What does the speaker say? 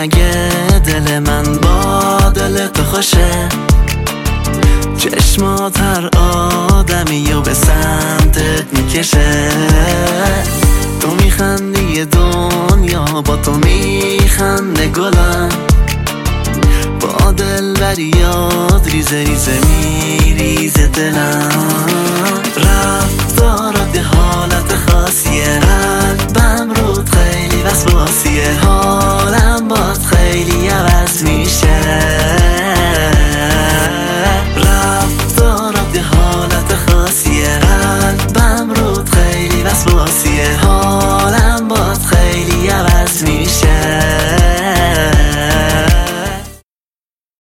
اگه دل من با دل تو خوشه، چشمات هر آدمی و به سمتت میکشه. تو میخندی دنیا با تو میخنده گلم، با دل بریاد ریزه ریزه میریزه دلم. رفتارات یه حالت خاصیه، قلبم رود خیلی وسواسیه، حالم باد خیلی